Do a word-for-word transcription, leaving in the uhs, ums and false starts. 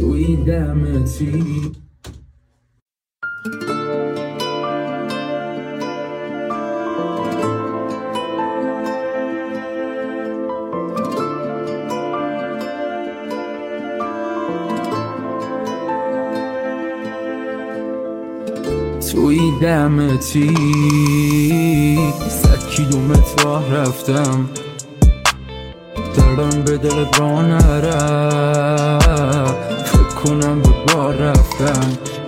توی دمتی توی دمتی صد کیلومتر راه رفتم، دلم به دلت راه نرفت، فکر کنم به بار رفتم.